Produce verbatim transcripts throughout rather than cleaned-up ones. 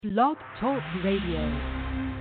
Blog Talk Radio.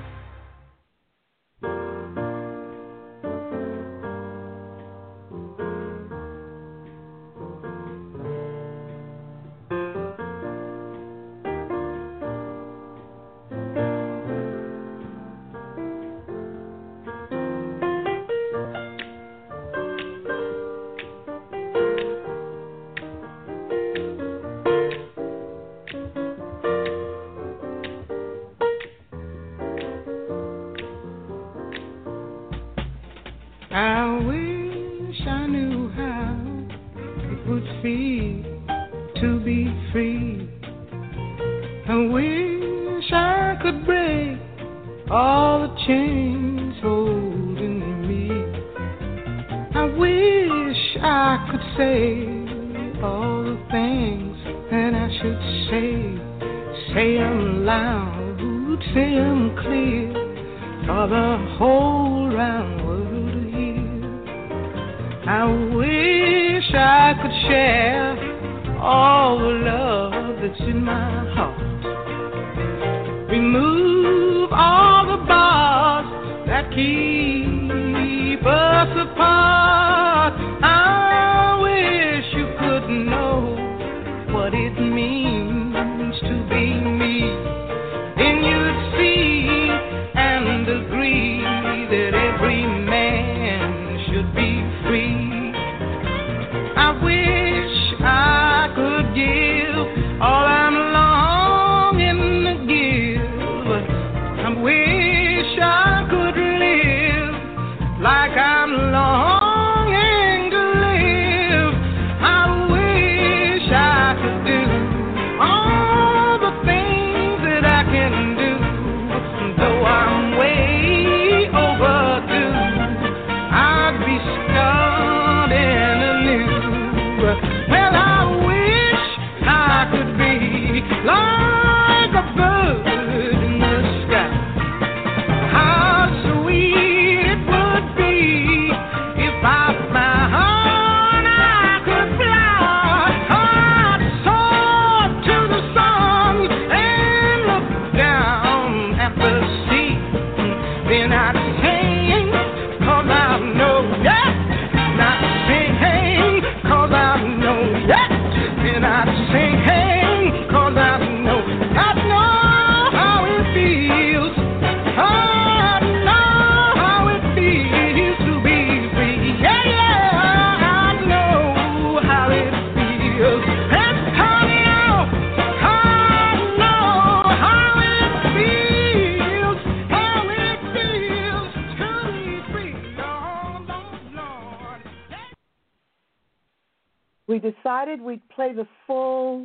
We'd play the full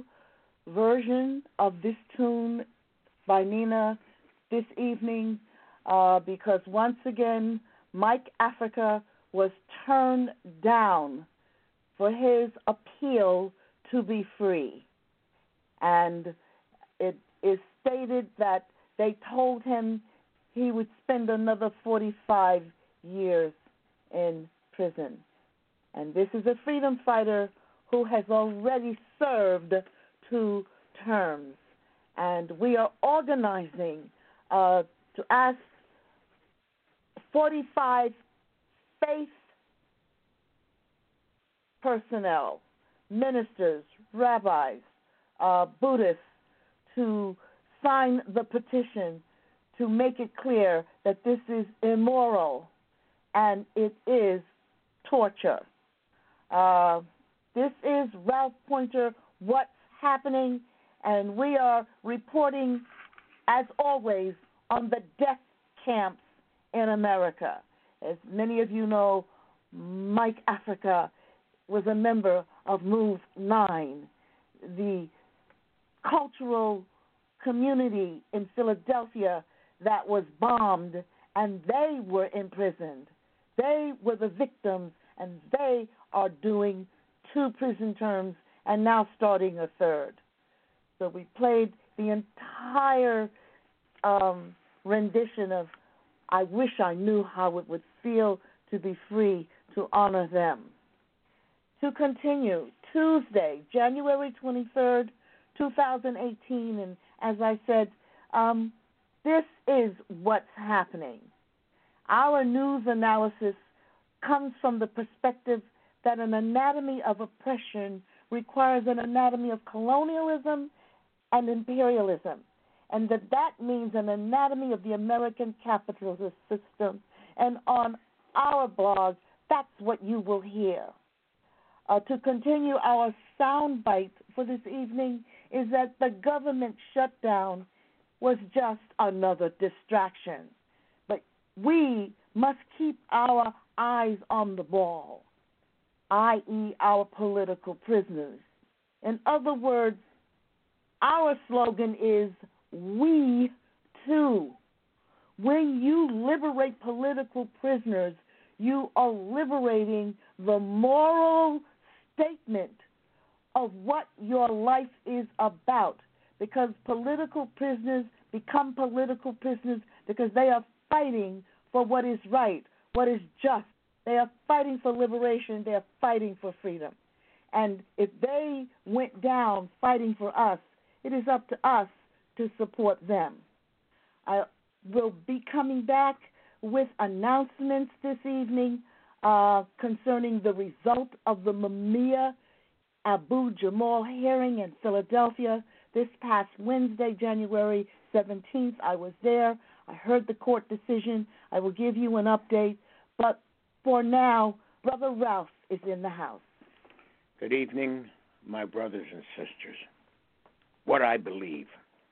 version of this tune by Nina this evening uh, because once again Mike Africa was turned down for his appeal to be free. And it is stated that they told him he would spend another forty-five years in prison. And this is a freedom fighter who has already served two terms. And we are organizing uh, to ask forty-five faith personnel, ministers, rabbis, uh, Buddhists, to sign the petition to make it clear that this is immoral and it is torture. Uh, This is Ralph Pointer, What's Happening, and we are reporting, as always, on the death camps in America. As many of you know, Mike Africa was a member of Move nine, the cultural community in Philadelphia that was bombed, and they were imprisoned. They were the victims, and they are doing two prison terms and now starting a third. So we played the entire um, rendition of I Wish I Knew How It Would Feel to Be Free to honor them. To continue, Tuesday, January twenty-third, twenty eighteen, and as I said, Um, this is what's happening. Our news analysis comes from the perspective that an anatomy of oppression requires an anatomy of colonialism and imperialism, and that that means an anatomy of the American capitalist system. And on our blog, that's what you will hear. Uh, to continue our soundbite for this evening is that the government shutdown was just another distraction. But we must keep our eyes on the ball, that is our political prisoners. In other words, our slogan is, we too. When you liberate political prisoners, you are liberating the moral statement of what your life is about, because political prisoners become political prisoners because they are fighting for what is right, what is just. They are fighting for liberation. They are fighting for freedom. And if they went down fighting for us, it is up to us to support them. I will be coming back with announcements this evening uh, concerning the result of the Mumia Abu Jamal hearing in Philadelphia this past Wednesday, January seventeenth. I was there. I heard the court decision. I will give you an update. But for now, Brother Ralph is in the house. Good evening, my brothers and sisters. What I believe.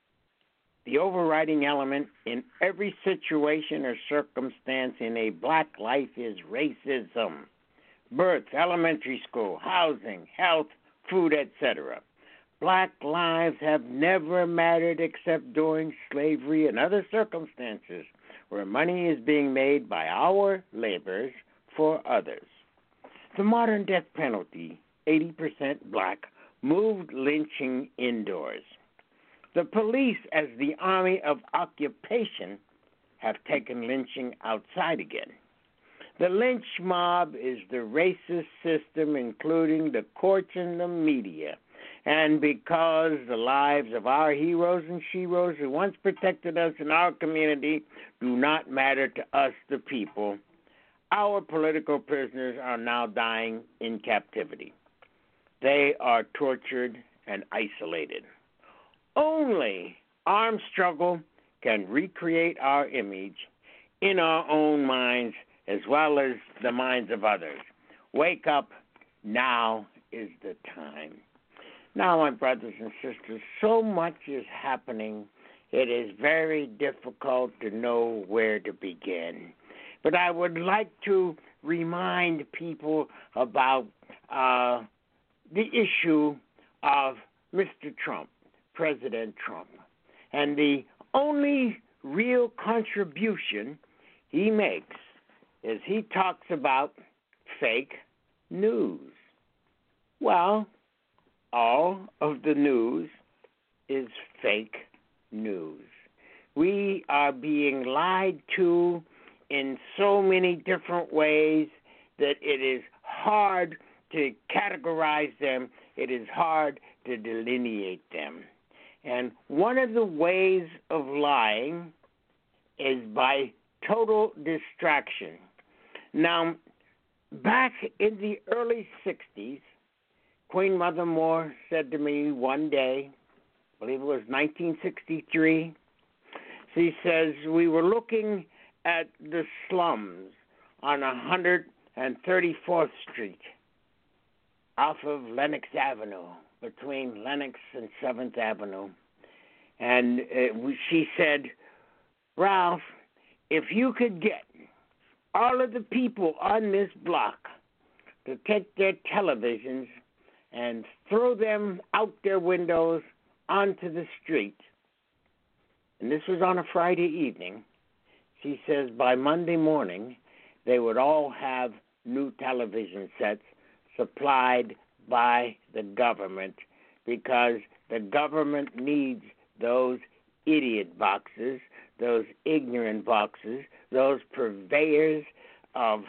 The overriding element in every situation or circumstance in a black life is racism. Birth, elementary school, housing, health, food, et cetera. Black lives have never mattered except during slavery and other circumstances where money is being made by our laborers for others. The modern death penalty, eighty percent black, moved lynching indoors. The police, as the army of occupation, have taken lynching outside again. The lynch mob is the racist system, including the courts and the media. And because the lives of our heroes and sheroes who once protected us in our community do not matter to us, the people, our political prisoners are now dying in captivity. They are tortured and isolated. Only armed struggle can recreate our image in our own minds as well as the minds of others. Wake up, now is the time. Now, my brothers and sisters, so much is happening, it is very difficult to know where to begin. But I would like to remind people about uh, the issue of Mister Trump. President Trump. And the only real contribution he makes is he talks about fake news. Well, all of the news is fake news. We are being lied to in so many different ways that it is hard to categorize them. It is hard to delineate them. And one of the ways of lying is by total distraction. Now, back in the early sixties, Queen Mother Moore said to me one day, I believe it was nineteen sixty-three, she says, we were looking at the slums on one hundred thirty-fourth Street off of Lenox Avenue, between Lenox and seventh Avenue. And uh, she said, Ralph, if you could get all of the people on this block to take their televisions and throw them out their windows onto the street, and this was on a Friday evening, she says by Monday morning they would all have new television sets supplied by the government, because the government needs those idiot boxes, those ignorant boxes, those purveyors of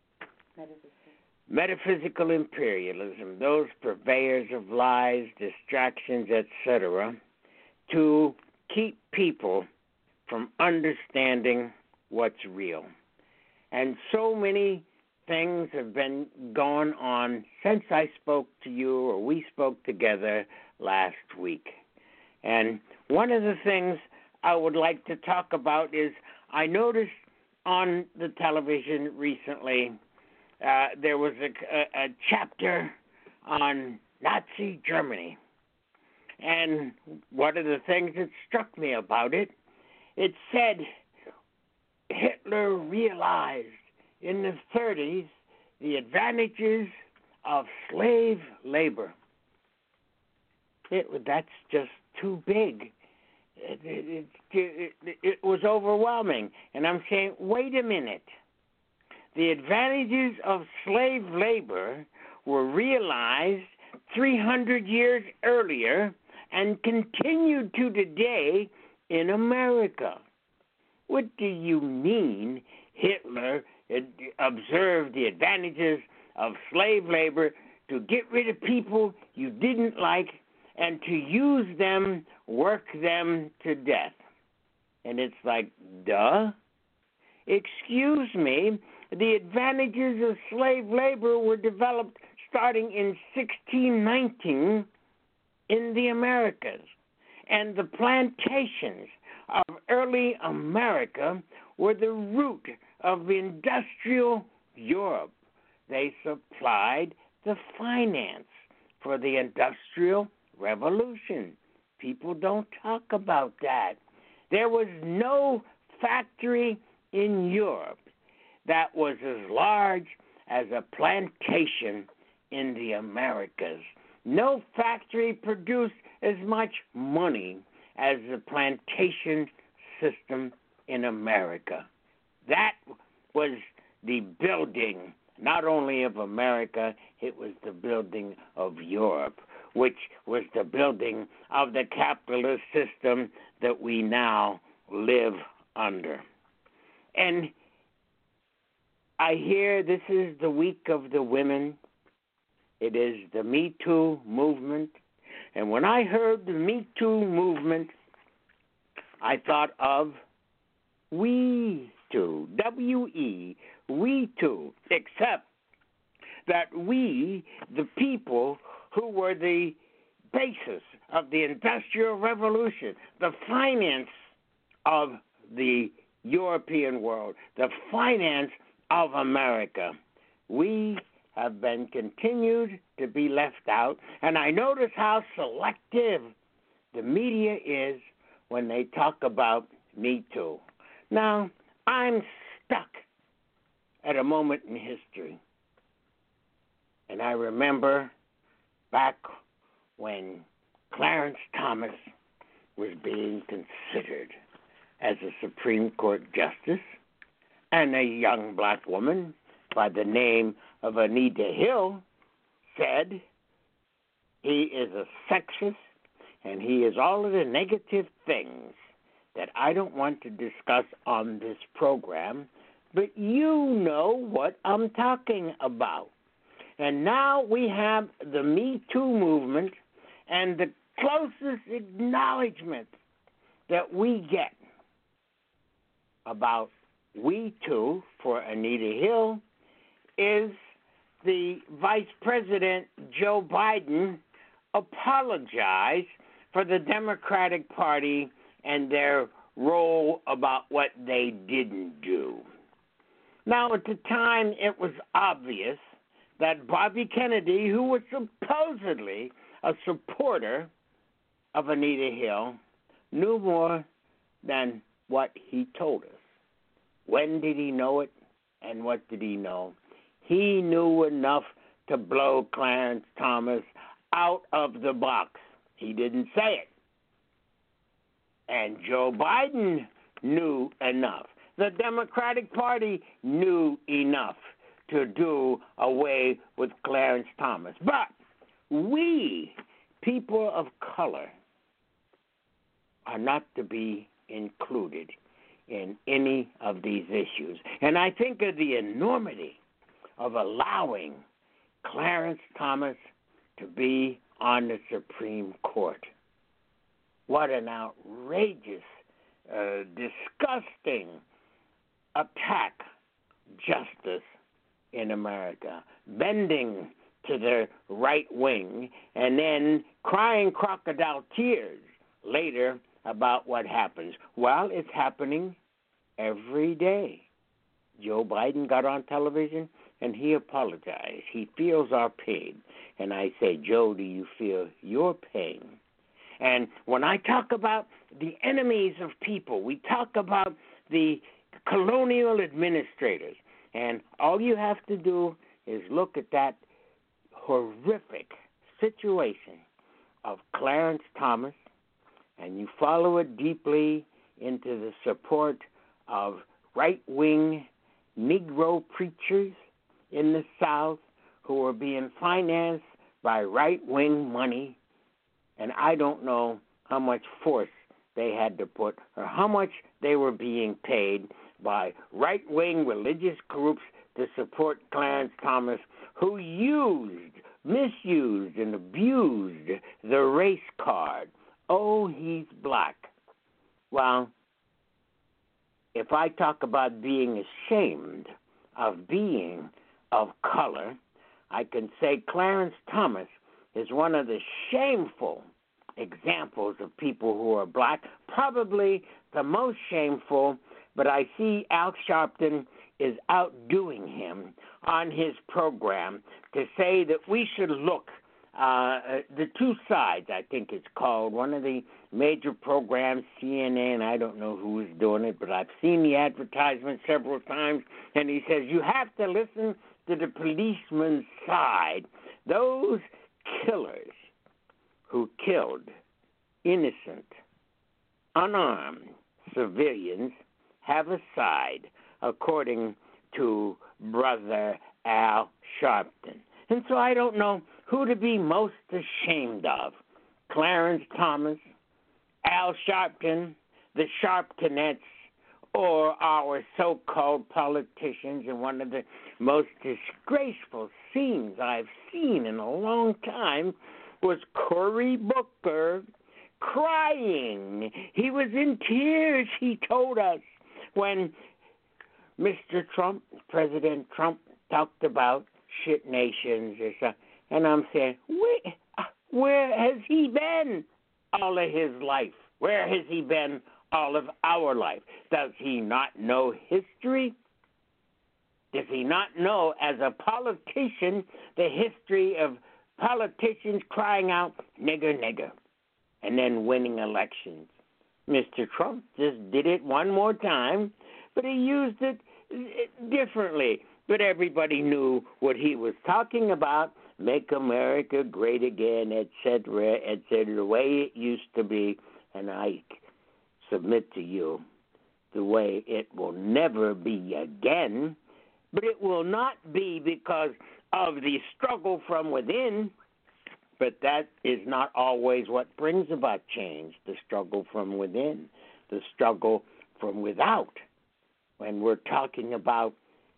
metaphysical imperialism, those purveyors of lies, distractions, et cetera, to keep people from understanding what's real. And so many things have been going on since I spoke to you or we spoke together last week. And one of the things I would like to talk about is I noticed on the television recently uh, there was a, a, a chapter on Nazi Germany. And one of the things that struck me about it, it said Hitler realized in the thirties the advantages of slave labor. It, that's just too big. It, it, it, it, it was overwhelming. And I'm saying, wait a minute. The advantages of slave labor were realized three hundred years earlier and continued to today in America. What do you mean Hitler observed the advantages of slave labor to get rid of people you didn't like and to use them, work them to death? And it's like, duh. Excuse me, the advantages of slave labor were developed starting in sixteen nineteen in the Americas. And the plantations of early America were the root of industrial Europe. They supplied the finance for the Industrial Revolution. People don't talk about that. There was no factory in Europe that was as large as a plantation in the Americas. No factory produced as much money as the plantation system in America. That was the building, not only of America, it was the building of Europe, which was the building of the capitalist system that we now live under. And I hear this is the week of the women. It is the Me Too movement. And when I heard the Me Too movement, I thought of We Too, W E, We Too, except that we, the people who were the basis of the Industrial Revolution, the finance of the European world, the finance of America, we have been continued to be left out. And I notice how selective the media is when they talk about Me Too. Now, I'm stuck at a moment in history. And I remember back when Clarence Thomas was being considered as a Supreme Court justice, and a young black woman by the name of Anita Hill said he is a sexist and he is all of the negative things that I don't want to discuss on this program, but you know what I'm talking about. And now we have the Me Too movement, and the closest acknowledgement that we get about We Too for Anita Hill is the Vice President Joe Biden apologized for the Democratic Party and their role about what they didn't do. Now, at the time, it was obvious that Bobby Kennedy, who was supposedly a supporter of Anita Hill, knew more than what he told us. When did he know it, and what did he know? He knew enough to blow Clarence Thomas out of the box. He didn't say it. And Joe Biden knew enough. The Democratic Party knew enough to do away with Clarence Thomas. But we, people of color, are not to be included in any of these issues. And I think of the enormity of allowing Clarence Thomas to be on the Supreme Court. What an outrageous, uh, disgusting attack justice in America, bending to the right wing, and then crying crocodile tears later about what happens. Well, it's happening every day. Joe Biden got on television and he apologized. He feels our pain. And I say, Joe, do you feel your pain? And when I talk about the enemies of people, we talk about the colonial administrators. And all you have to do is look at that horrific situation of Clarence Thomas, and you follow it deeply into the support of right-wing Negro preachers in the South who are being financed by right-wing money, and I don't know how much force they had to put or how much they were being paid by right-wing religious groups to support Clarence Thomas, who used, misused, and abused the race card. Oh, he's black. Well, if I talk about being ashamed of being of color, I can say Clarence Thomas is one of the shameful examples of people who are black, probably the most shameful, but I see Al Sharpton is outdoing him on his program to say that we should look, uh, the two sides, I think it's called, one of the major programs, C N N, I don't know who is doing it, but I've seen the advertisement several times, and he says you have to listen to the policeman's side. Those killers who killed innocent, unarmed civilians have a side, according to Brother Al Sharpton. And so I don't know who to be most ashamed of, Clarence Thomas, Al Sharpton, the Sharptonettes, or our so-called politicians. And one of the most disgraceful scenes I've seen in a long time was Cory Booker crying. He was in tears, he told us, when Mister Trump, President Trump, talked about shit nations or something. And I'm saying, where, where has he been all of his life? Where has he been all of our life? Does he not know history? Does he not know, as a politician, the history of politicians crying out, nigger, nigger, and then winning elections? Mister Trump just did it one more time, but he used it differently. But everybody knew what he was talking about, make America great again, et cetera, et cetera, the way it used to be. And I submit to you, the way it will never be again, but it will not be because of the struggle from within. But that is not always what brings about change, the struggle from within, the struggle from without. When we're talking about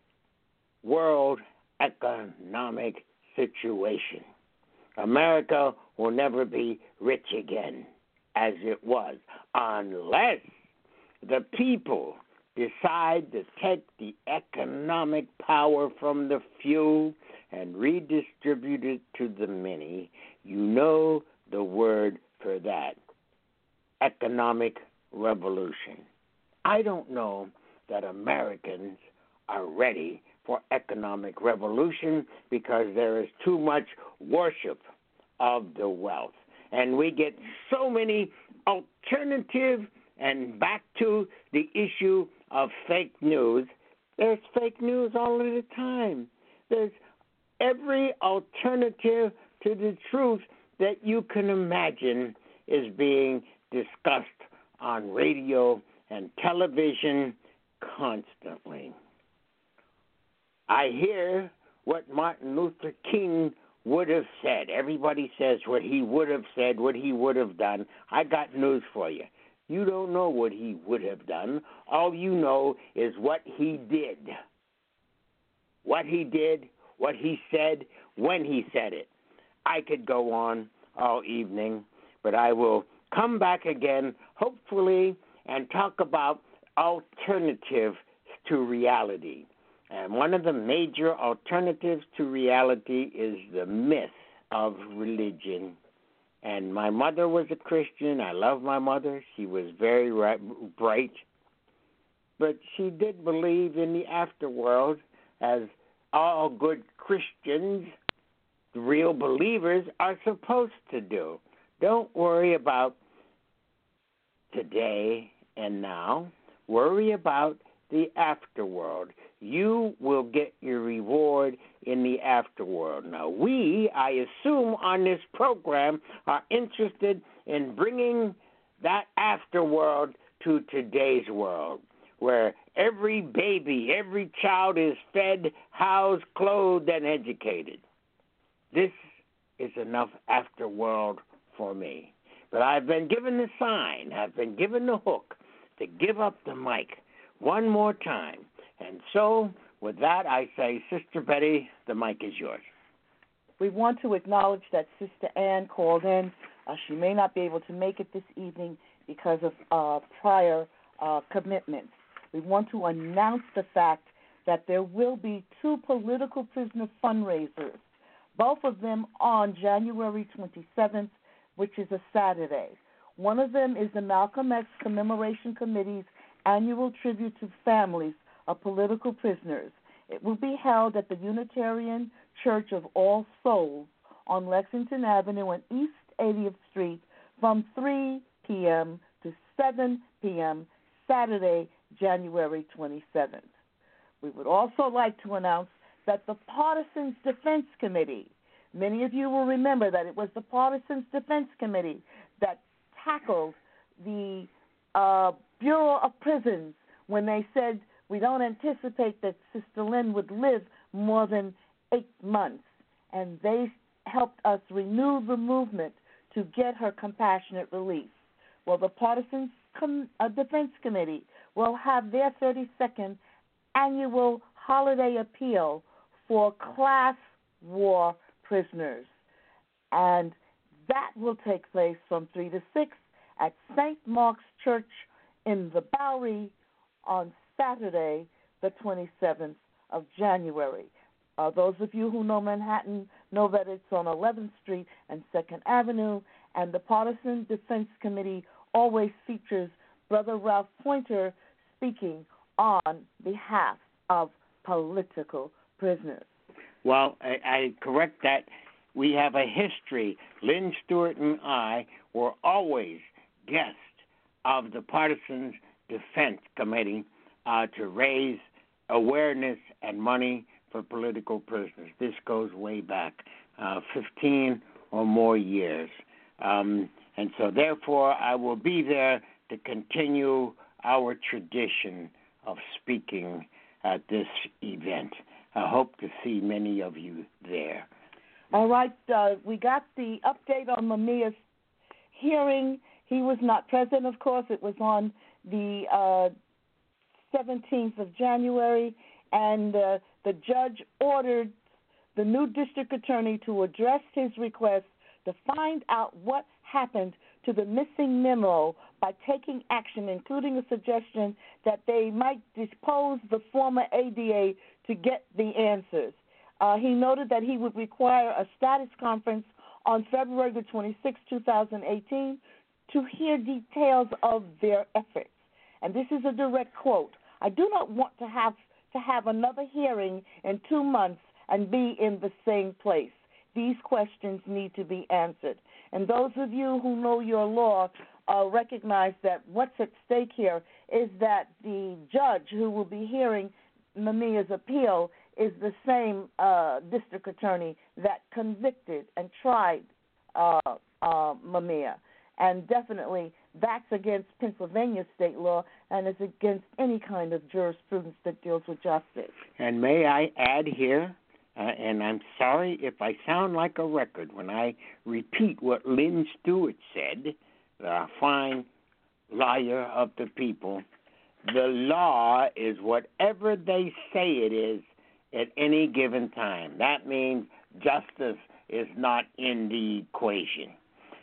world economic situation, America will never be rich again as it was unless the people decide to take the economic power from the few and redistribute it to the many. You know the word for that, economic revolution. I don't know that Americans are ready for economic revolution because there is too much worship of the wealth. And we get so many alternative, and back to the issue of fake news. There's fake news all of the time. There's every alternative to the truth that you can imagine is being discussed on radio and television constantly. I hear what Martin Luther King would have said. Everybody says what he would have said, what he would have done. I got news for you. You don't know what he would have done. All you know is what he did. What he did, what he said, when he said it. I could go on all evening, but I will come back again, hopefully, and talk about alternatives to reality. And one of the major alternatives to reality is the myth of religion. And my mother was a Christian. I love my mother. She was very right, bright. But she did believe in the afterworld, as all good Christians, real believers, are supposed to do. Don't worry about today and now. Worry about the afterworld. You will get your reward in the afterworld. Now, we, I assume, on this program are interested in bringing that afterworld to today's world, where every baby, every child is fed, housed, clothed, and educated. This is enough afterworld for me. But I've been given the sign, I've been given the hook to give up the mic one more time. And so, with that, I say, Sister Betty, the mic is yours. We want to acknowledge that Sister Ann called in. Uh, she may not be able to make it this evening because of uh, prior uh, commitments. We want to announce the fact that there will be two political prisoner fundraisers, both of them on January twenty-seventh, which is a Saturday. One of them is the Malcolm X Commemoration Committee's annual tribute to families of political prisoners. It will be held at the Unitarian Church of All Souls on Lexington Avenue and East eightieth Street from three p.m. to seven p.m. Saturday, January twenty-seventh. We would also like to announce that the Partisans Defense Committee, many of you will remember that it was the Partisans Defense Committee that tackled the uh, Bureau of Prisons when they said, we don't anticipate that Sister Lynn would live more than eight months. And they helped us renew the movement to get her compassionate release. Well, the Partisans Com- uh, Defense Committee will have their thirty-second annual holiday appeal for class war prisoners. And that will take place from three to six at Saint Mark's Church in the Bowery on Saturday, the twenty-seventh of January. Uh, those of you who know Manhattan know that it's on eleventh Street and second Avenue, and the Partisan Defense Committee always features Brother Ralph Pointer speaking on behalf of political prisoners. Well, I, I correct that. We have a history. Lynn Stewart and I were always guests of the Partisans Defense Committee uh, to raise awareness and money for political prisoners. This goes way back, uh, fifteen or more years. Um, and so, therefore, I will be there to continue our tradition of speaking at this event. I hope to see many of you there. All right. Uh, we got the update on Mamiya's hearing. He was not present, of course. It was on the uh, seventeenth of January, and uh, the judge ordered the new district attorney to address his request to find out what happened to the missing memo by taking action, including a suggestion that they might depose the former A D A to get the answers. Uh, he noted that he would require a status conference on February the twenty-sixth, twenty eighteen, to hear details of their efforts. And this is a direct quote. I do not want to have to have another hearing in two months and be in the same place. These questions need to be answered. And those of you who know your law uh, recognize that what's at stake here is that the judge who will be hearing Mamiya's appeal is the same uh, district attorney that convicted and tried uh, uh, Mamiya. And definitely that's against Pennsylvania state law and is against any kind of jurisprudence that deals with justice. And may I add here, uh, and I'm sorry if I sound like a record when I repeat what Lynn Stewart said, the fine lawyer of the people, the law is whatever they say it is at any given time. That means justice is not in the equation.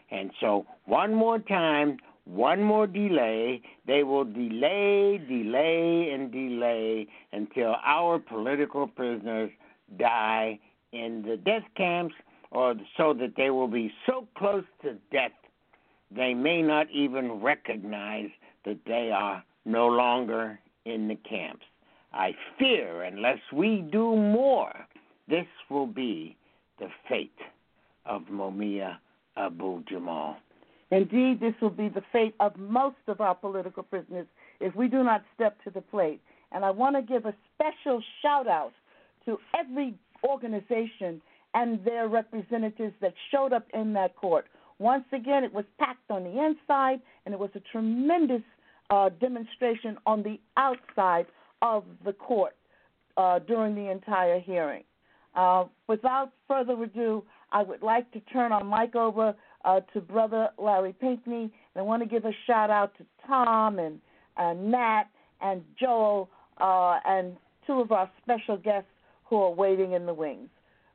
And so one more time, one more delay, they will delay, delay, and delay until our political prisoners die in the death camps, or so that they will be so close to death they may not even recognize that they are no longer in the camps. I fear unless we do more, this will be the fate of Mumia Abu-Jamal. Indeed, this will be the fate of most of our political prisoners if we do not step to the plate. And I want to give a special shout-out to every organization and their representatives that showed up in that court. Once again, it was packed on the inside, and it was a tremendous uh, demonstration on the outside of the court uh, during the entire hearing. Uh, without further ado, I would like to turn our mic over uh, to Brother Larry Pinckney, and I want to give a shout-out to Tom and uh, Nat and Joel uh, and two of our special guests who are waiting in the wings.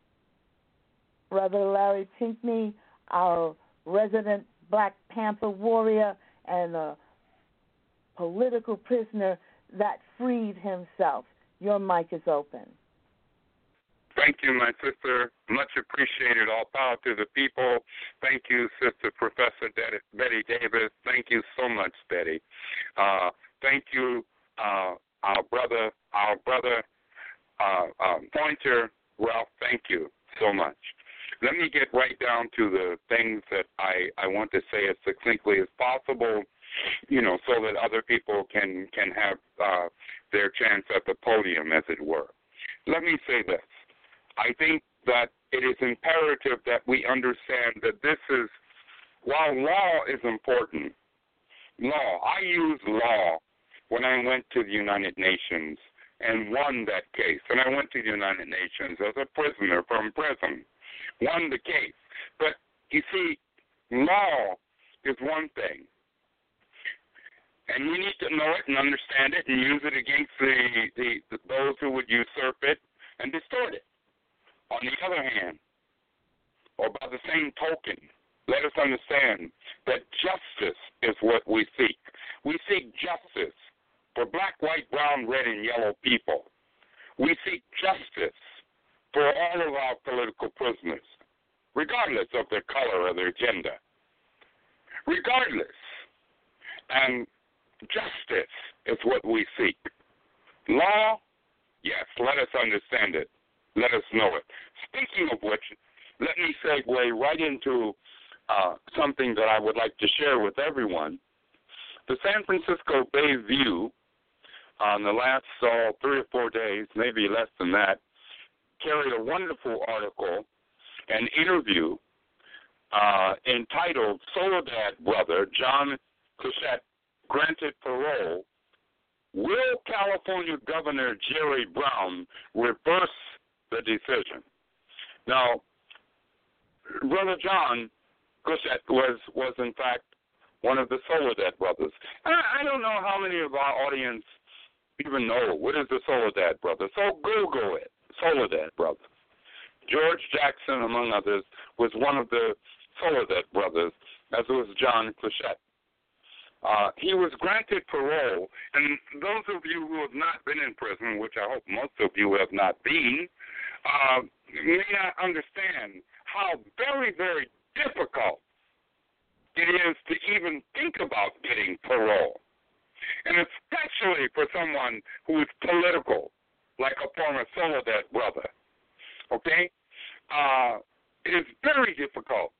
Brother Larry Pinckney, our resident Black Panther warrior and a political prisoner that freed himself. Your mic is open. Thank you, my sister. Much appreciated. All power to the people. Thank you, Sister Professor Betty Davis. Thank you so much, Betty. Uh, thank you, uh, our brother, our brother uh, uh, Pointer, Ralph. Thank you so much. Let me get right down to the things that I, I want to say as succinctly as possible, you know, so that other people can, can have uh, their chance at the podium, as it were. Let me say this. I think that it is imperative that we understand that this is, while law is important, law, I used law when I went to the United Nations and won that case. And I went to the United Nations as a prisoner from prison. Won the case. But, you see, law is one thing. And we need to know it and understand it and use it against the, the, the those who would usurp it and distort it. On the other hand, or by the same token, let us understand that justice is what we seek. We seek justice for black, white, brown, red, and yellow people. We seek justice for all of our political prisoners, regardless of their color or their gender. Regardless. And justice is what we seek. Law, yes, let us understand it. Let us know it. Speaking of which, let me segue right into uh, something that I would like to share with everyone. The San Francisco Bay View, on the last uh, three or four days, maybe less than that, carried a wonderful article, an interview uh, entitled Soledad Brother John Clutchette Granted Parole. Will California Governor Jerry Brown reverse the decision? Now, Brother John Clutchette was, was in fact one of the Soledad brothers. I, I don't know how many of our audience even know what is the Soledad brother. So Google it, Soledad brother. George Jackson, among others, was one of the Soledad brothers, as was John Clutchette. Uh, he was granted parole, and those of you who have not been in prison, which I hope most of you have not been, uh, may not understand how very, very difficult it is to even think about getting parole, and especially for someone who is political, like a former Soledad brother, okay? Uh, it is very difficult.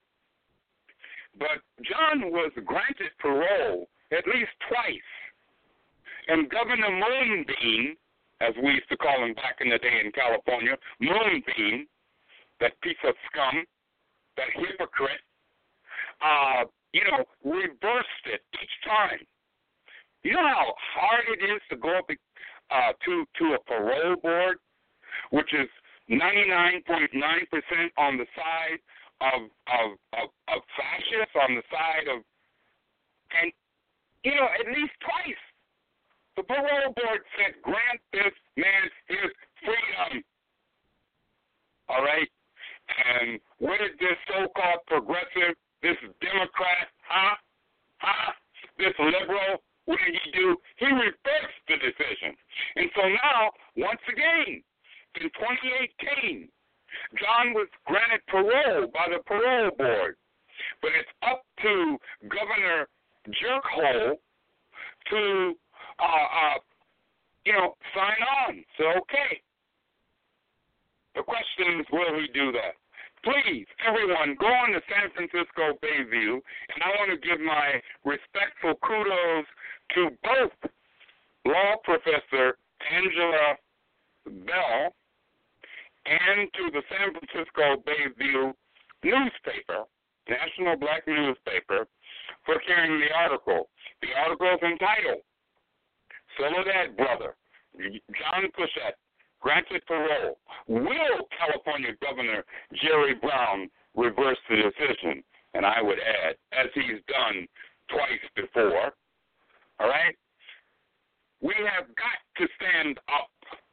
But John was granted parole at least twice, and Governor Moonbeam, as we used to call him back in the day in California, Moonbeam, that piece of scum, that hypocrite, uh, you know, reversed it each time. You know how hard it is to go up uh, to, to a parole board, which is ninety-nine point nine percent on the side of, of, of, of fascists, on the side of, and, you know, at least twice, the parole board said, grant this man his freedom. All right? And what did this so-called progressive this Democrat, huh? Huh? This liberal, what did he do? He reversed the decision. And so now, once again, in twenty eighteen, John was granted parole by the parole board. But it's up to Governor Jerkhole to, uh, uh, you know, sign on. So, okay. The question is, will he do that? Please, everyone, go on to San Francisco Bayview, and I want to give my respectful kudos to both law professor Angela Bell and to the San Francisco Bayview newspaper, National Black newspaper, for carrying the article. The article is entitled, Soledad Brother, John Cluchette, granted parole. Will California Governor Jerry Brown reverse the decision? And I would add, as he's done twice before, all right? We have got to stand up,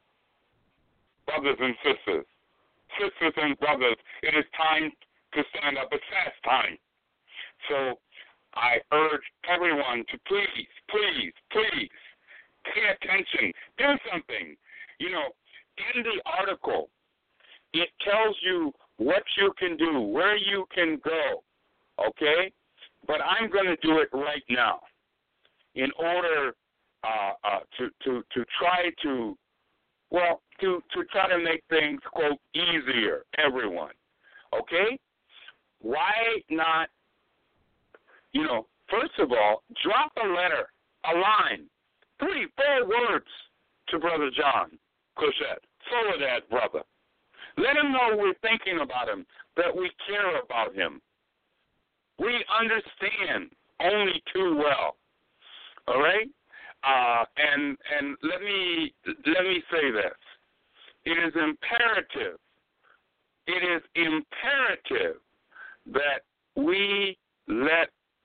brothers and sisters. Sisters and brothers, it is time to stand up. It's fast time. So I urge everyone to please, please, please pay attention. Do something. You know, in the article, it tells you what you can do, where you can go, okay? But I'm going to do it right now in order uh, uh, to, to, to try to, well, to, to try to make things, quote, easier, everyone, okay? Why not, you know, first of all, drop a letter, a line, three, four words to Brother John Cluchette, Soledad brother. Let him know we're thinking about him, that we care about him. We understand only too well. All right? Uh, and and let me let me say this. It is imperative, it is imperative that we let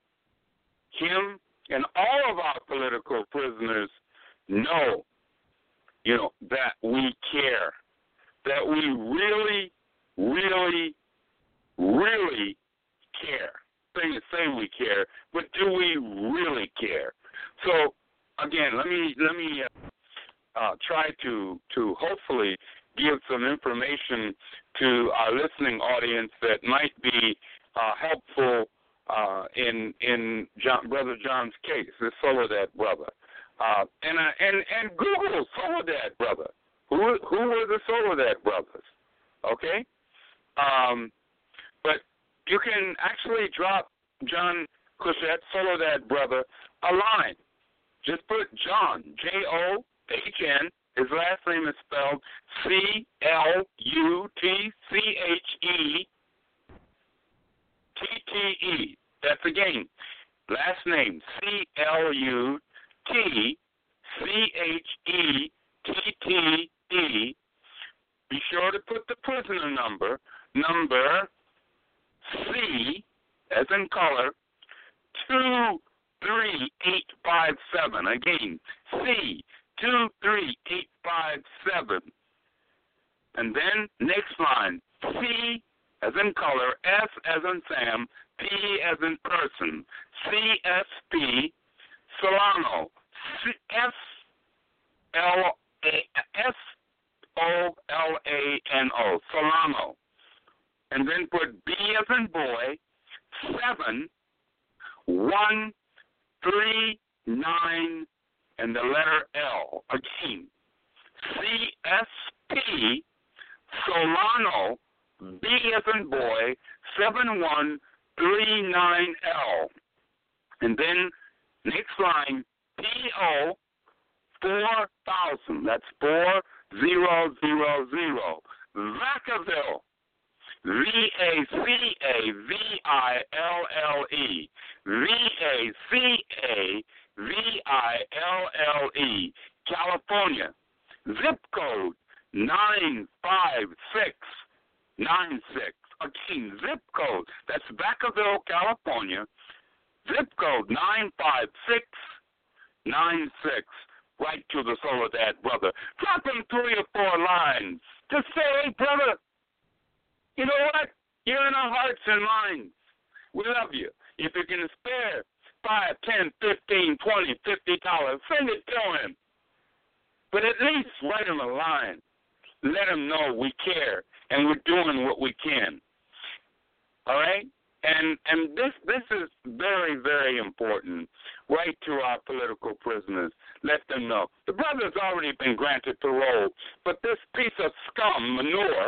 him and all of our political prisoners know, you know, that we care, that we really, really, really care. Say, say we care, but do we really care? So, again, let me let me uh, uh, try to to hopefully give some information to our listening audience that might be uh, helpful uh, in in John, Brother John's case, the Soledad brother. Uh, and, uh, and and Google Soledad brother. Who who were the Soledad brothers? Okay, um, but you can actually drop John Cluchette, Soledad brother, a line. Just put John, J O H N. His last name is spelled C L U T C H E T T E. That's again, last name C L U T C H E T T E. Be sure to put the prisoner number, number C, as in color, two three eight five seven. Again, C, two three eight five seven. And then, next line, C, as in color, S, as in Sam, P, as in person, C S P, Solano, C S L A S O L A N O, Solano. And then put B as in boy, seven, one, three, nine, and the letter L. Again, C S P, Solano, B as in boy, seven, one, three, nine, L. And then, next line, P O, four thousand. That's four zero zero zero. Vacaville. V A C A V I L L E. V A C A V I L L E. California. Zip code nine five six nine six. Again, zip code. That's Vacaville, California. Zip code nine five six nine six. Right to the Soledad brother. Drop him three or four lines. Just say, hey, brother, you know what? You're in our hearts and minds. We love you. If you can spare five, ten, fifteen, twenty, fifty dollars, send it to him. But at least write him a line. Let him know we care and we're doing what we can. All right? And and this this is very, very important. Write to our political prisoners. Let them know. The brother's already been granted parole, but this piece of scum, manure,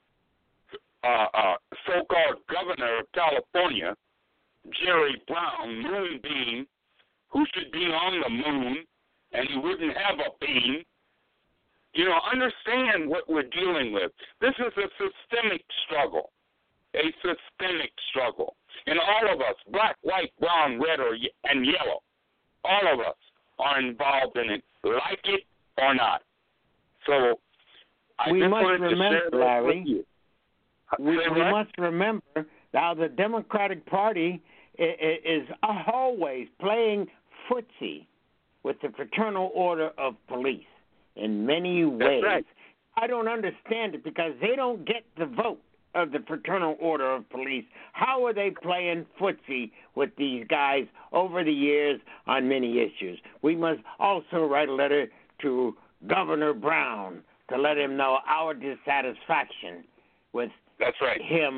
uh, uh, so-called governor of California, Jerry Brown, Moonbeam, who should be on the moon and he wouldn't have a beam. You know, understand what we're dealing with. This is a systemic struggle. A systemic struggle. And all of us, black, white, brown, red, or and yellow, all of us are involved in it, like it or not. So I we just must wanted remember, to share Larry, with you. we, we must remember now the Democratic Party is always playing footsie with the Fraternal Order of Police in many ways. That's right. I don't understand it because they don't get the vote of the Fraternal Order of Police. How are they playing footsie with these guys over the years on many issues? We must also write a letter to Governor Brown to let him know our dissatisfaction with That's right. him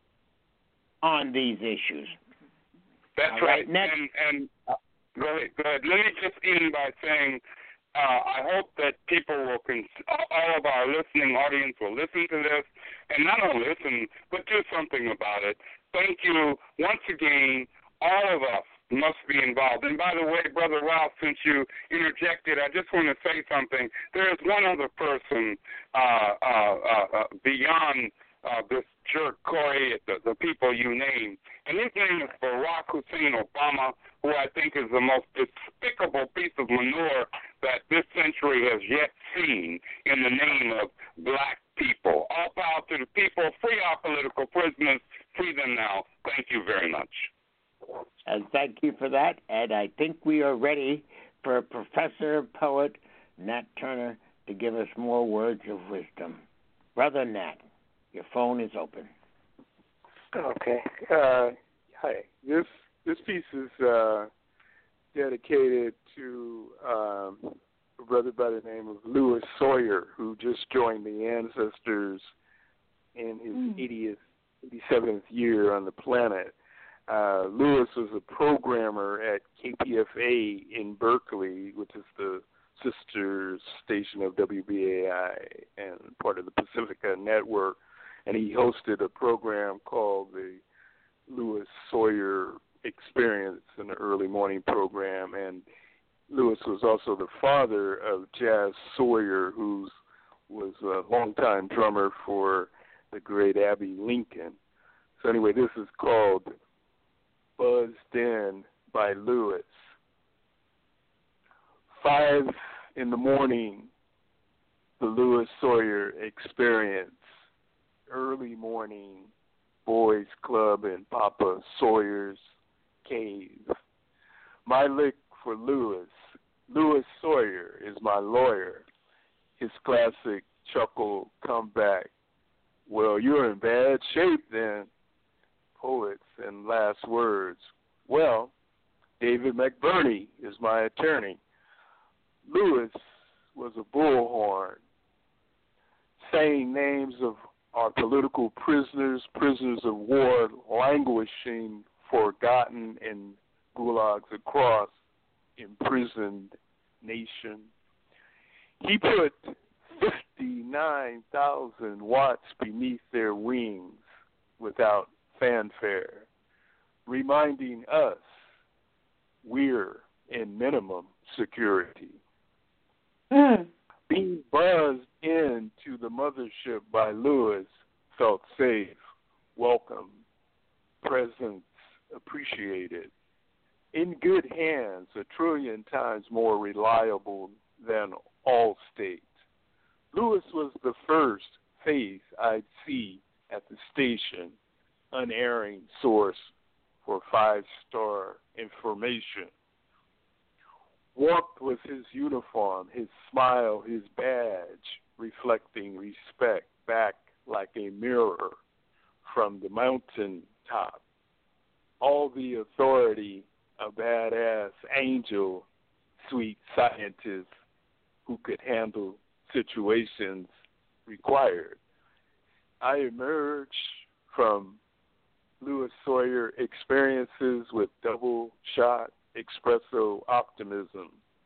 on these issues. That's All right. right. Next. And, and uh, go ahead. Go ahead. Let me just end by saying Uh, I hope that people will, cons- all of our listening audience will listen to this, and not only listen, but do something about it. Thank you once again. All of us must be involved. And by the way, Brother Ralph, since you interjected, I just want to say something. There is one other person uh, uh, uh, uh, beyond uh, this jerk Corey, the, the people you name, and his name is Barack Hussein Obama, who I think is the most despicable piece of manure that this century has yet seen in the name of black people. All power to the people. Free our political prisoners. Free them now. Thank you very much. And thank you for that. And I think we are ready for Professor Poet Nat Turner to give us more words of wisdom. Brother Nat, your phone is open. Okay. Uh, hi. This this piece is uh, dedicated to um, a brother by the name of Lewis Sawyer, who just joined the ancestors in his mm. eightieth, eighty-seventh year on the planet. Uh, Lewis was a programmer at K P F A in Berkeley, which is the sister station of W B A I and part of the Pacifica Network, and he hosted a program called the Lewis Sawyer Experience, an early morning program, and Lewis was also the father of Jazz Sawyer, who was a longtime drummer for the great Abbey Lincoln. So anyway, this is called Buzzed In by Lewis. Five in the morning, the Lewis Sawyer Experience. Early morning, boys club in Papa Sawyer's cave. My lick for Lewis. Lewis Sawyer is my lawyer. His classic chuckle comeback. Well, you're in bad shape then. Poets and last words. Well, David McBurney is my attorney. Lewis was a bullhorn, saying names of our political prisoners, prisoners of war, languishing, forgotten in gulags across imprisoned nation. He put fifty-nine thousand watts beneath their wings without fanfare, reminding us we're in minimum security. Mm. Being buzzed into the mothership by Lewis felt safe, welcome, presence appreciated, in good hands, a trillion times more reliable than Allstate. Lewis was the first face I'd see at the station, unerring source for five-star information. Warmth was his uniform, his smile, his badge, reflecting respect back like a mirror from the mountain top. all the authority, a badass angel, sweet scientist who could handle situations required. I emerged from Lewis Sawyer experiences with double shot espresso optimism,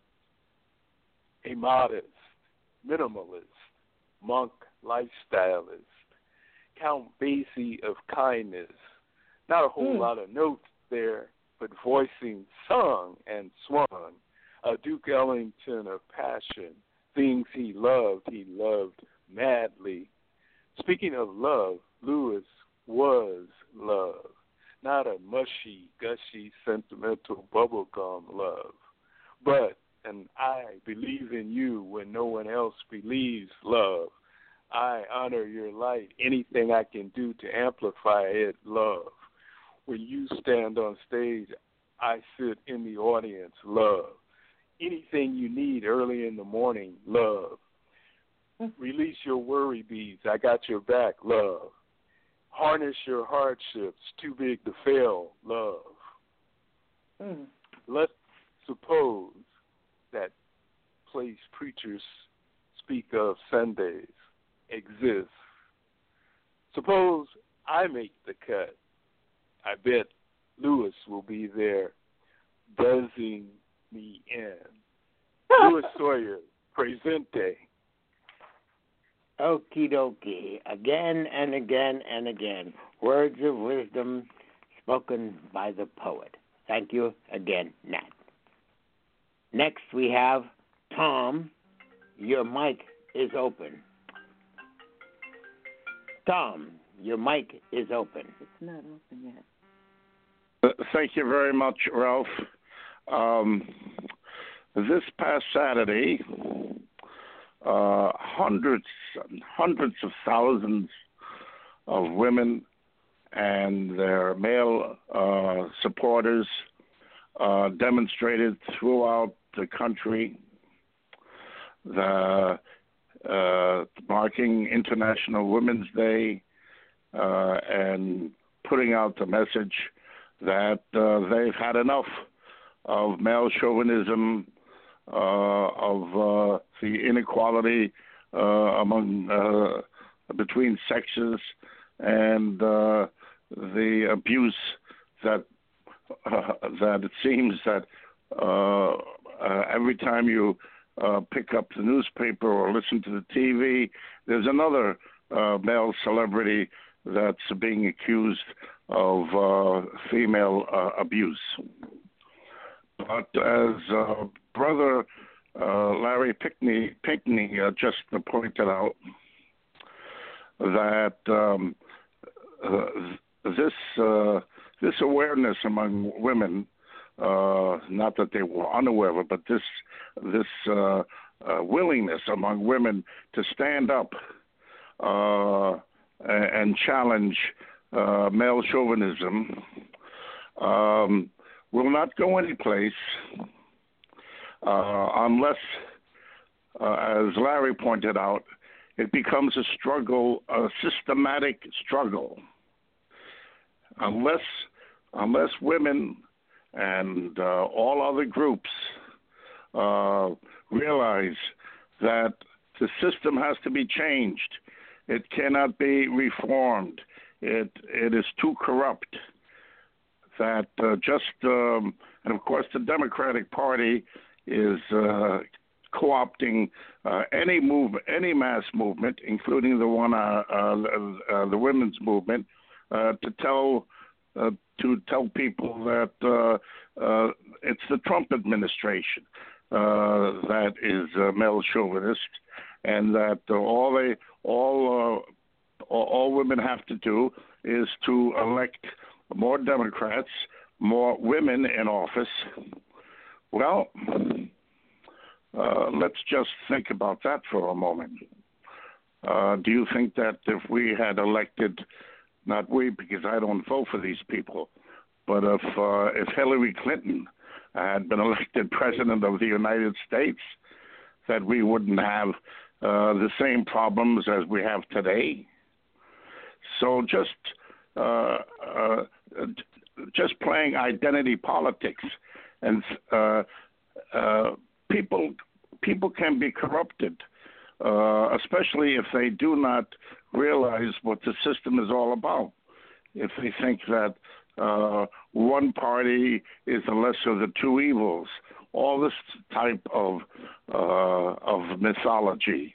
a modest, minimalist, monk lifestylist, Count Basie of kindness. Not a whole mm. lot of notes there, but voicing sung and swung. A Duke Ellington of passion, things he loved, he loved madly. Speaking of love, Lewis was love, not a mushy, gushy, sentimental bubblegum love, but an I believe in you when no one else believes love. I honor your light, anything I can do to amplify it, love. When you stand on stage, I sit in the audience, love. Anything you need early in the morning, love. Release your worry beads, I got your back, love. Harness your hardships, too big to fail, love. Mm. Let's suppose that place preachers speak of Sundays exists. Suppose I make the cut. I bet Lewis will be there buzzing me in. Lewis Sawyer, presente. Okie dokie. Again and again and again. Words of wisdom spoken by the poet. Thank you again, Nat. Next we have Tom. Your mic is open. Tom, your mic is open. It's not open yet. Uh, thank you very much, Ralph. Um, this past Saturday, uh, hundreds and hundreds of thousands of women and their male uh, supporters uh, demonstrated throughout the country, the, uh, marking International Women's Day uh, and putting out the message that uh, they've had enough of male chauvinism, uh, of uh, the inequality uh, among uh, between sexes, and uh, the abuse that uh, that it seems that uh, uh, every time you uh, pick up the newspaper or listen to the T V, there's another uh, male celebrity that's being accused of uh, female uh, abuse. But as uh, Brother uh, Larry Pinkney, Pinkney uh, just pointed out, that um, uh, this uh, this awareness among women, uh, not that they were unaware of it, but this this uh, uh, willingness among women to stand up uh, and challenge uh, male chauvinism um, will not go anyplace uh, unless, uh, as Larry pointed out, it becomes a struggle, a systematic struggle. Unless, unless women and uh, all other groups uh, realize that the system has to be changed, it cannot be reformed. It it is too corrupt. That uh, just um, and of course the Democratic Party is uh, co-opting uh, any move, any mass movement, including the one uh, uh, uh, the women's movement, uh, to tell uh, to tell people that uh, uh, it's the Trump administration uh, that is uh, male chauvinist, and that uh, all they all uh, all women have to do is to elect more Democrats, more women in office. Well, uh, let's just think about that for a moment. Uh, do you think that if we had elected, not we, because I don't vote for these people, but if uh, if Hillary Clinton had been elected president of the United States, that we wouldn't have uh, the same problems as we have today? So just uh, uh, just playing identity politics, and uh, uh, people people can be corrupted, uh, especially if they do not realize what the system is all about. If they think that uh, one party is the lesser of the two evils, all this type of uh, of mythology.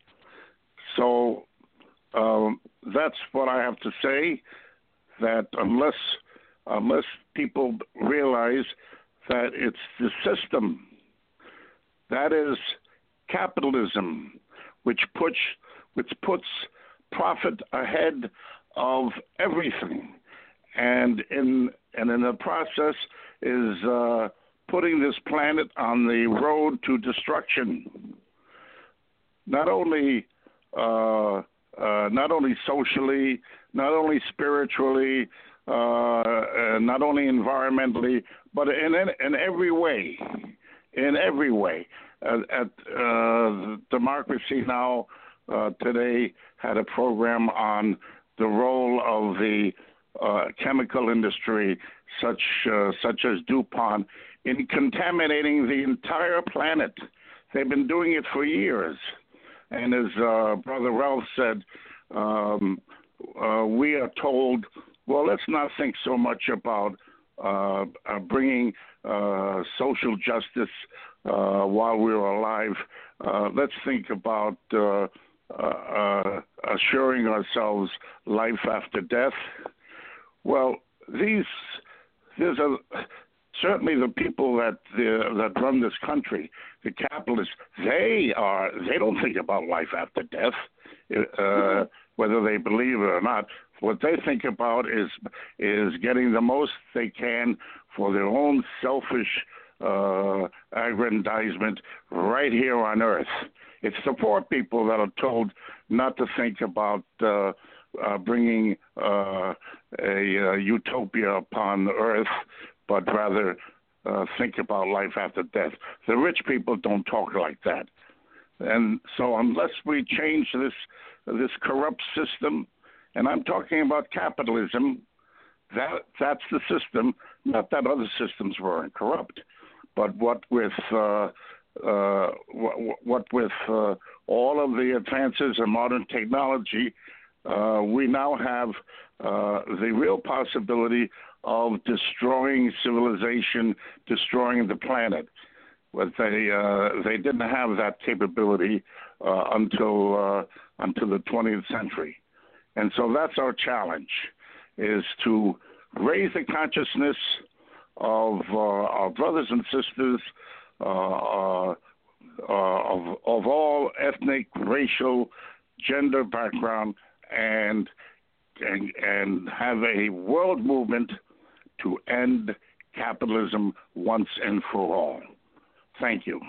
So um, that's what I have to say. That unless unless people realize that it's the system, that is capitalism, which puts which puts profit ahead of everything, and in and in the process is uh, putting this planet on the road to destruction. Not only uh, uh, not only socially, not only spiritually, uh, uh, not only environmentally, but in in, in every way, in every way. Uh, at uh, Democracy Now! Uh, today had a program on the role of the uh, chemical industry, such uh, such as DuPont, in contaminating the entire planet. They've been doing it for years. And as uh, Brother Ralph said, um, uh, we are told, well, let's not think so much about uh, uh, bringing uh, social justice uh, while we're alive. Uh, let's think about uh, uh, uh, assuring ourselves life after death. Well, these there's a certainly the people that uh, that run this country, the capitalists, they are they don't think about life after death, uh, whether they believe it or not. What they think about is is getting the most they can for their own selfish uh, aggrandizement right here on Earth. It's the poor people that are told not to think about uh, uh, bringing uh, a uh, utopia upon Earth, but rather uh, think about life after death. The rich people don't talk like that. And so unless we change this this corrupt system, and I'm talking about capitalism, that that's the system, not that other systems weren't corrupt, but what with uh, uh, what, what with uh, all of the advances in modern technology, uh, we now have uh, the real possibility of destroying civilization, destroying the planet. But they uh, they didn't have that capability uh, until uh, until the twentieth century, and so that's our challenge: is to raise the consciousness of uh, our brothers and sisters uh, uh, of of all ethnic, racial, gender background, and and and have a world movement to end capitalism once and for all. Thank you.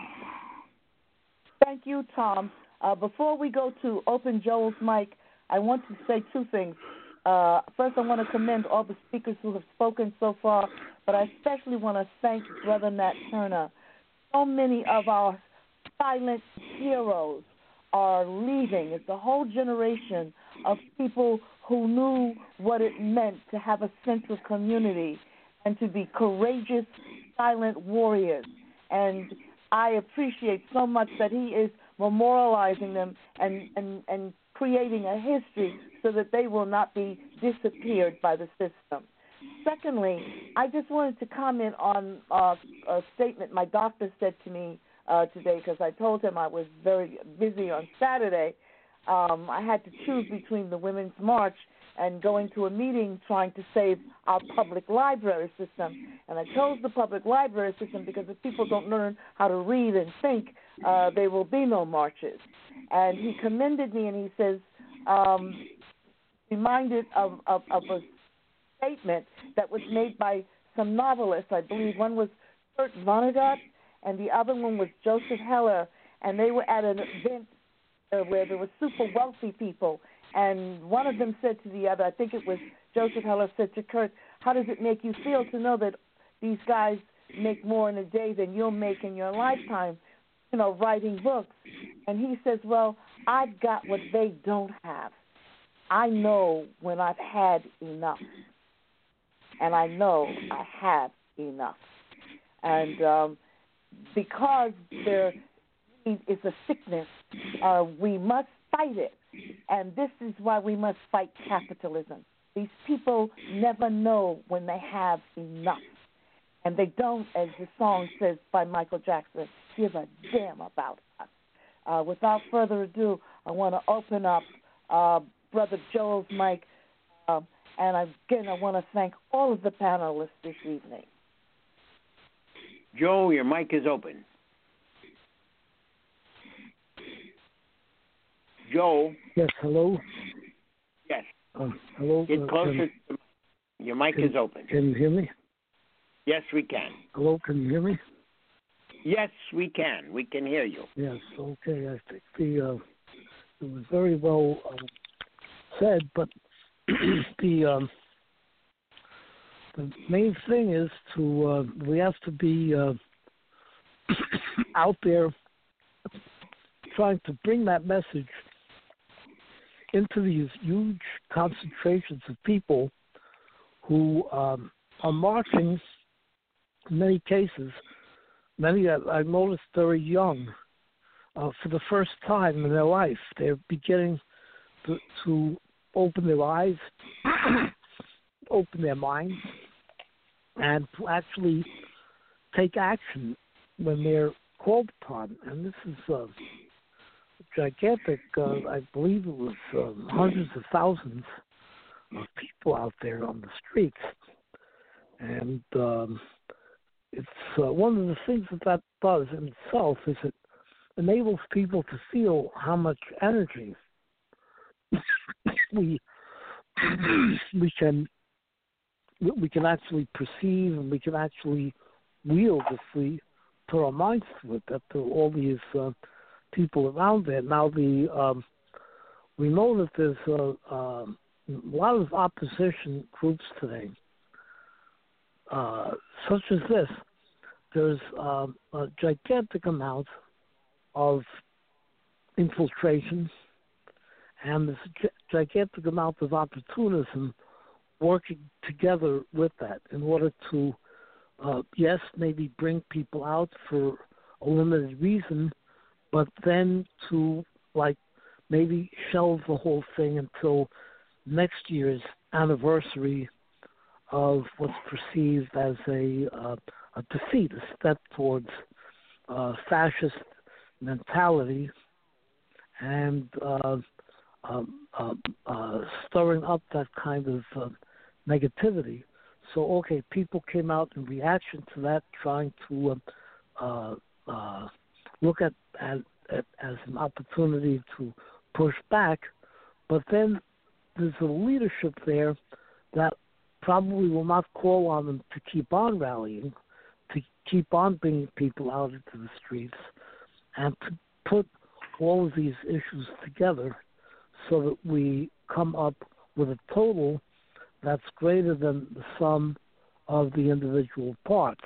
Thank you, Tom. Uh, before we go to open Joel's mic, I want to say two things. Uh, first, I want to commend all the speakers who have spoken so far, but I especially want to thank Brother Nat Turner. So many of our silent heroes are leaving. It's a whole generation of people who knew what it meant to have a sense of community and to be courageous, silent warriors. And I appreciate so much that he is memorializing them and, and, and creating a history so that they will not be disappeared by the system. Secondly, I just wanted to comment on uh, a statement my doctor said to me uh, today, because I told him I was very busy on Saturday. Um, I had to choose between the Women's March and going to a meeting trying to save our public library system. And I chose the public library system because if people don't learn how to read and think, uh, there will be no marches. And he commended me, and he says, um, reminded of, of, of a statement that was made by some novelists. I believe one was Kurt Vonnegut, and the other one was Joseph Heller, and they were at an event uh, where there were super wealthy people. And one of them said to the other, I think it was Joseph Heller, said to Kurt, how does it make you feel to know that these guys make more in a day than you'll make in your lifetime, you know, writing books? And he says, well, I've got what they don't have. I know when I've had enough. and I know I have enough. And um, because there is a sickness, uh, we must fight it. And this is why we must fight capitalism. These people never know when they have enough. And they don't, as the song says by Michael Jackson, give a damn about us. Uh, without further ado, I want to open up uh, Brother Joel's mic. Uh, and again, I want to thank all of the panelists this evening. Joel, your mic is open. Joel? Yes, hello? Yes. Um, hello? Get uh, closer. Can, to, your mic can, is open. Can you hear me? Yes, we can. Hello, can you hear me? Yes, we can. We can hear you. Yes, okay. I think the uh, it was very well um, said, but the um, the main thing is to uh, we have to be uh, out there trying to bring that message into these huge concentrations of people who um, are marching. In many cases, many I've noticed very young, uh, for the first time in their life, they're beginning to, to open their eyes, open their minds, and to actually take action when they're called upon. And this is uh, gigantic. Uh, I believe it was um, hundreds of thousands of people out there on the streets. And um, it's uh, one of the things that that does in itself is it enables people to feel how much energy we we can we can actually perceive, and we can actually wield if we put our minds to it. That there are all these uh, people around there now. The um, we know that there's a, uh, a lot of opposition groups today. Uh, such as this, there's uh, a gigantic amount of infiltration, and there's a gi- gigantic amount of opportunism working together with that in order to, uh, yes, maybe bring people out for a limited reason, but then to, like, maybe shelve the whole thing until next year's anniversary of what's perceived as a uh, a defeat, a step towards uh, fascist mentality, and uh, um, uh, uh, stirring up that kind of uh, negativity. So, okay, people came out in reaction to that, trying to uh, uh, uh, look at, at, at as an opportunity to push back, but then there's a leadership there that probably will not call on them to keep on rallying, to keep on bringing people out into the streets, and to put all of these issues together so that we come up with a total that's greater than the sum of the individual parts.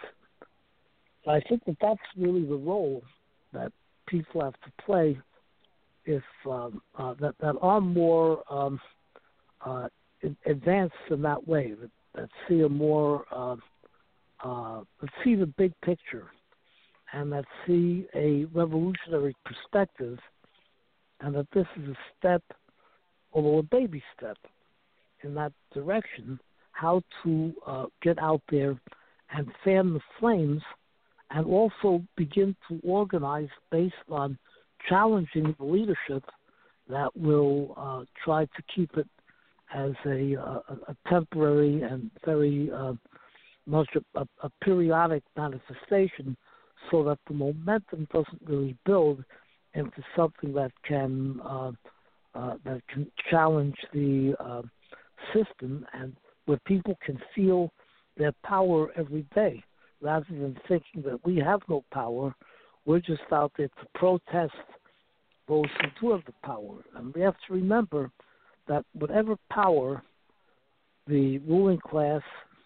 I think that that's really the role that people have to play if um, uh, that, that are more um, uh, advanced in that way, that, that see a more, uh, uh, that see the big picture, and that see a revolutionary perspective, and that this is a step, although a baby step, in that direction, how to uh, get out there and fan the flames, and also begin to organize based on challenging the leadership that will uh, try to keep it as a, a, a temporary and very uh, much a, a, a periodic manifestation, so that the momentum doesn't really build into something that can uh, uh, that can challenge the uh, system, and where people can feel their power every day, rather than thinking that we have no power. We're just out there to protest those who do have the power. And we have to remember that whatever power the ruling class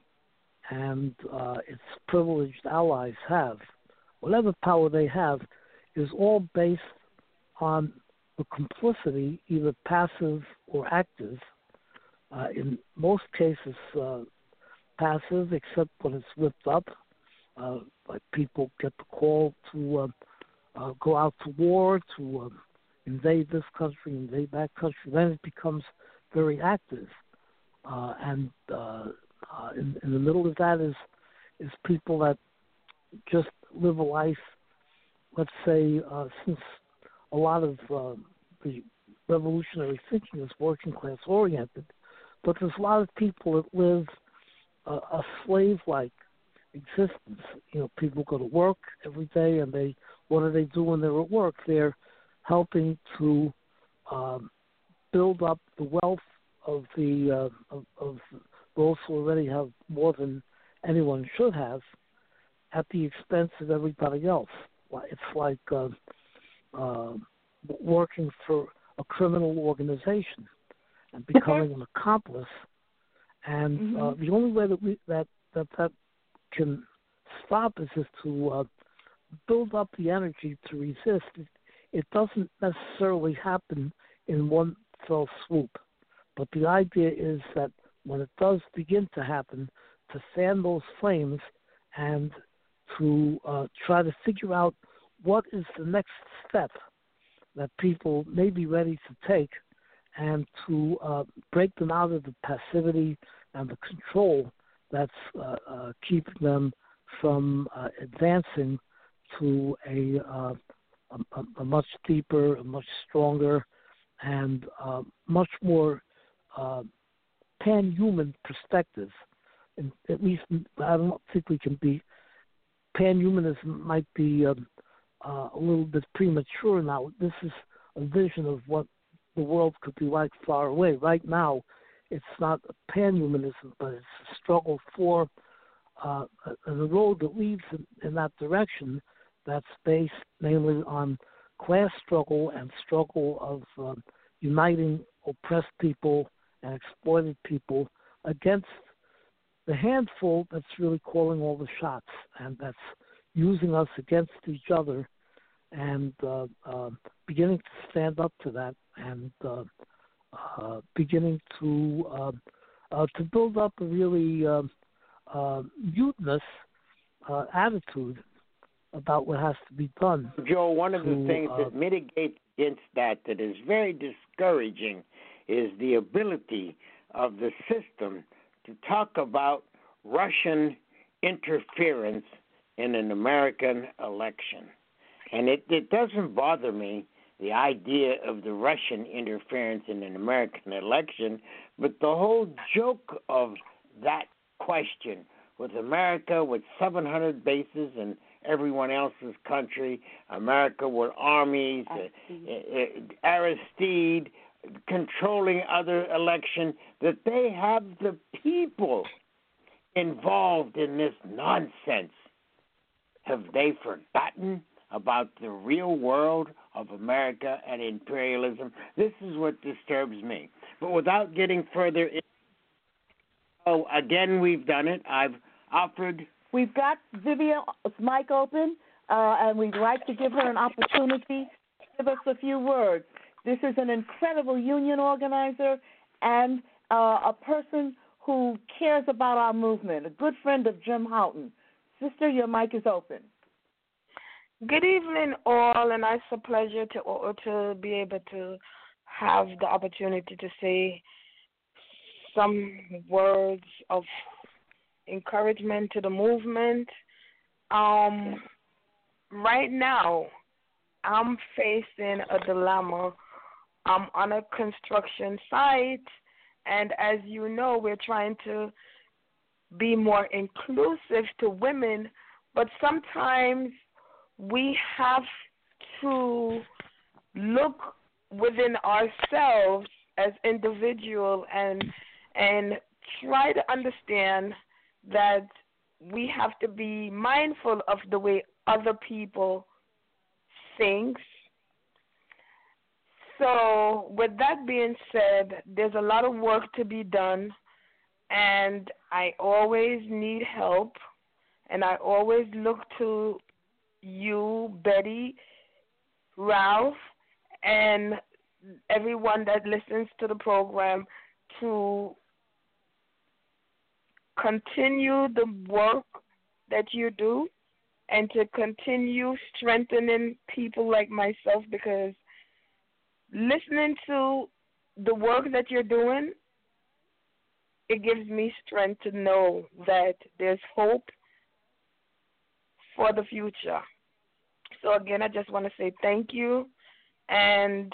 and uh, its privileged allies have, whatever power they have, is all based on the complicity, either passive or active. Uh, in most cases, uh, passive except when it's whipped up. Uh, like people get the call to uh, uh, go out to war, to uh, invade this country, invade that country. Then it becomes very active. Uh, and uh, uh, in, in the middle of that is is people that just live a life, let's say, uh, since a lot of uh, the revolutionary thinking is working class oriented, but there's a lot of people that live a, a slave-like existence. You know, people go to work every day, and they what do they do when they're at work? They're helping to um, build up the wealth of the uh, of, of those who already have more than anyone should have, at the expense of everybody else. It's like uh, uh, working for a criminal organization and becoming an accomplice. And mm-hmm. uh, the only way that we that that, that can stop is just to uh, build up the energy to resist. It, it doesn't necessarily happen in one fell swoop, but the idea is that when it does begin to happen, to fan those flames and to uh, try to figure out what is the next step that people may be ready to take, and to uh, break them out of the passivity and the control that's uh, uh, keeping them from uh, advancing to a, uh, a, a much deeper, a much stronger, and uh, much more uh, pan-human perspective. And at least I don't think we can be, pan-humanism might be um, uh, a little bit premature now. This is a vision of what the world could be like far away. Right now, it's not a pan-humanism, but it's a struggle for uh, a, a road that leads in, in that direction that's based mainly on class struggle and struggle of um, uniting oppressed people and exploited people against the handful that's really calling all the shots, and that's using us against each other, and uh, uh, beginning to stand up to that, and uh, uh, beginning to uh, uh, to build up a really uh, uh, mutinous uh, attitude about what has to be done. Joe, one of to, the things uh, that mitigates against that that is very discouraging is the ability of the system to talk about Russian interference in an American election. And it, it doesn't bother me, the idea of the Russian interference in an American election, but the whole joke of that question, with America with seven hundred bases in everyone else's country, America with armies, Aristide, uh, Aristide controlling other election, that they have the people involved in this nonsense. Have they forgotten about the real world of America and imperialism? This is what disturbs me. But without getting further in, oh, again, we've done it. I've offered. We've got Vivian's mic open, uh, and we'd like to give her an opportunity to give us a few words. This is an incredible union organizer and uh, a person who cares about our movement, a good friend of Jim Houghton. Sister, your mic is open. Good evening, all, and it's a pleasure to to be able to have the opportunity to say some words of encouragement to the movement. Um, right now, I'm facing a dilemma. I'm on a construction site, and as you know, we're trying to be more inclusive to women, but sometimes we have to look within ourselves as individuals and and try to understand that we have to be mindful of the way other people think. So with that being said, there's a lot of work to be done, and I always need help, and I always look to you, Betty, Ralph, and everyone that listens to the program to continue the work that you do and to continue strengthening people like myself, because listening to the work that you're doing, it gives me strength to know that there's hope for the future. So again, I just want to say thank you, and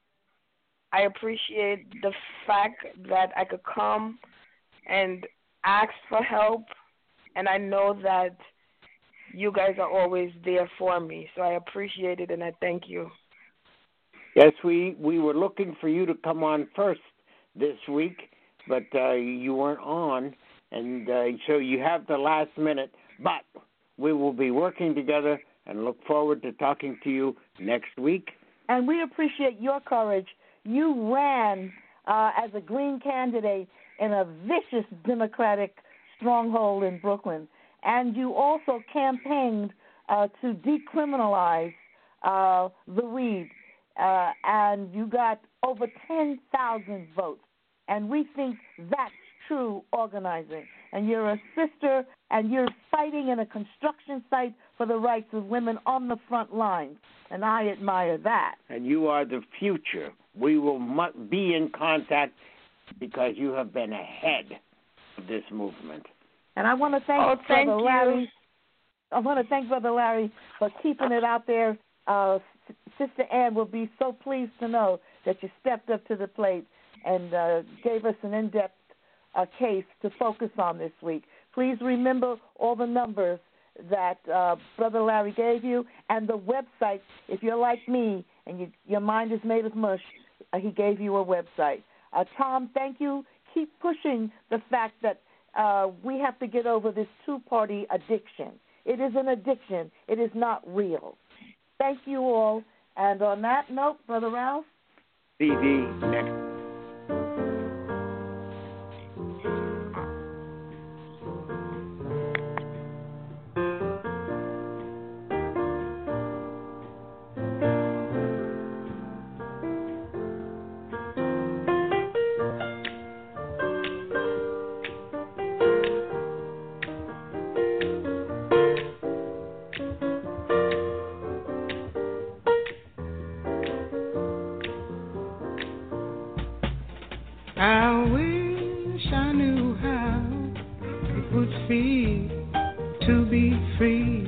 I appreciate the fact that I could come and ask for help, and I know that you guys are always there for me. So I appreciate it, and I thank you. Yes, we, we were looking for you to come on first this week, but uh, you weren't on, and uh, so you have the last minute. But we will be working together and look forward to talking to you next week. And we appreciate your courage. You ran uh, as a Green candidate in a vicious Democratic stronghold in Brooklyn, and you also campaigned uh, to decriminalize uh, the weed. Uh, and you got over ten thousand votes. And we think that's true organizing. And you're a sister, and you're fighting in a construction site for the rights of women on the front lines. And I admire that. And you are the future. We will mu- be in contact because you have been ahead of this movement. And I want to thank, oh, thank Brother you. Larry. I want to thank Brother Larry for keeping it out there. Uh, Sister Ann will be so pleased to know that you stepped up to the plate and uh, gave us an in-depth uh, case to focus on this week. Please remember all the numbers that uh, Brother Larry gave you and the website. If you're like me and you, your mind is made of mush, uh, he gave you a website. Uh, Tom, thank you. Keep pushing the fact that uh, we have to get over this two-party addiction. It is an addiction. It is not real. Thank you all. And on that note, Brother Ralph? C D next. I wish I knew how it would feel to be free.